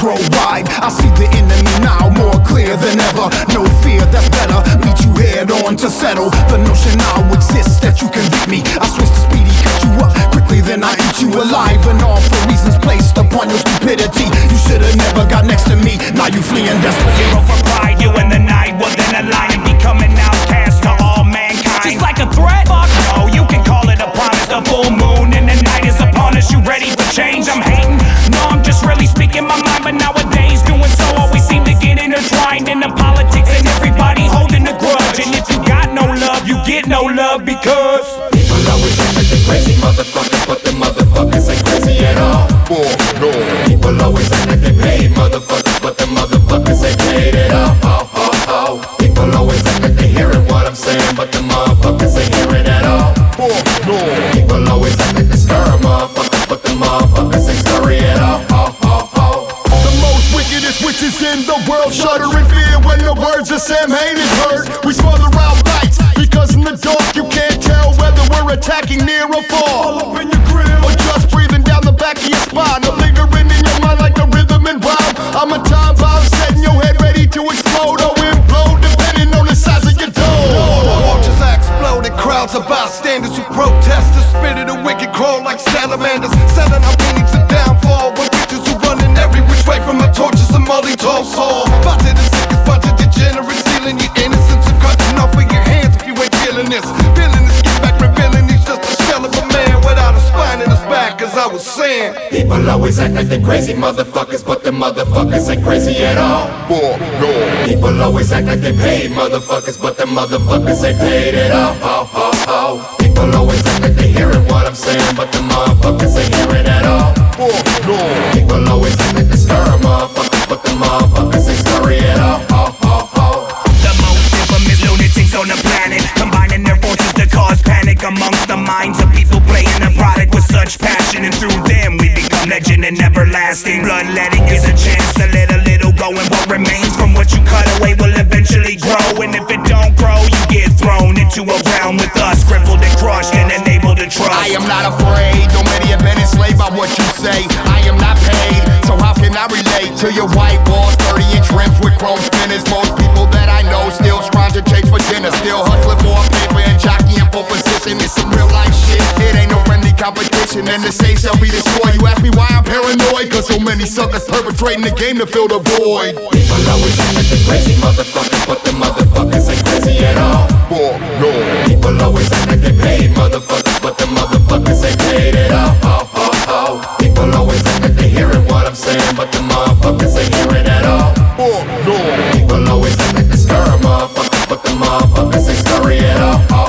grow wide. I see the enemy now more clear than ever. No fear, that's better. Meet you head on to settle the notion now exists that you can beat me. I switch to speedy, cut you up quickly, then I eat you alive. And all for reasons placed upon your stupidity. You should've never got next to me. Now you fleeing desperately. Zero for pride, you in the night. Well then a lion becoming outcast to all mankind. Just like a threat? Fuck no, you can call it a promise. The full moon and the night is upon us. You ready for change? I'm hating. No, I'm just really speaking my mind. But nowadays doing so always seem to get intertwined in the politics and everybody holding a grudge. And if you got no love, you get no love because people always act like they crazy motherfuckers, but the motherfuckers ain't crazy at all. No. People always act like they paid motherfuckers, but the motherfuckers ain't paid at all. People always act like they hearing what I'm saying, but the motherfuckers ain't hearing at all. No. People always act like they scurry motherfuckers, but the motherfuckers ain't scurry at all. The most wickedest witches in the world shudder in fear when the words of Sam Hain is heard. We smother our lights because in the dark you can't tell whether we're attacking near or far. All up in your grill, or just breathing down the back of your spine, or lingering in your mind like a rhythm and rhyme. I'm a time bomb setting your head ready to explode or implode, depending on the size of your dome. Vultures are exploding, crowds of bystanders who protest. The spirit of wicked crawl like salamanders, selling our meanings of downfall. With witches who running every which way from the torches of Molly Tulsa. About to the sickest bunch of degenerates, stealing your innocence and cutting off of your hands if you ain't feeling this. Feeling this, get back, revealing he's just a shell of a man without a spine in his back, as I was saying. People always act like they crazy motherfuckers, but the motherfuckers ain't crazy at all. No. People always act like they paid motherfuckers, but the motherfuckers ain't paid at all. People always act like they hearing what I'm saying, but the motherfuckers ain't hearing at all. No. People always act like they scurry motherfuckers, but the motherfuckers ain't scurry at all. the most infamous lunatics on the planet, combining their forces to cause panic amongst the minds of people playing the product with such passion. And through them we become legend and everlasting. Bloodletting is a chance to let a little go, and what remains from what you cut away will eventually grow. And if it don't grow, you get thrown into a realm with us, crippled and crushed and unable to trust. I am not afraid, though many have been enslaved by what you say. I am not paid, so how can I relate to your white walls, 30-inch rims with chrome spinners? Most people that I know still scrounge and chase for dinner, still hustling for a paper and jockeying for position. It's some real life shit, it ain't no friendly competition, and the safe shall be destroyed. You ask me why I'm paranoid, cause so many suckers perpetrating the game to fill the void. People always act like they crazy motherfuckers, but the motherfuckers ain't crazy at all. No. People always act like they paid motherfuckers, but the motherfuckers ain't paid at all. People always act like they hearing what I'm saying, but the motherfuckers ain't hearing at all. No. People always act like they scurry motherfuckers, but the motherfuckers ain't scurry at all.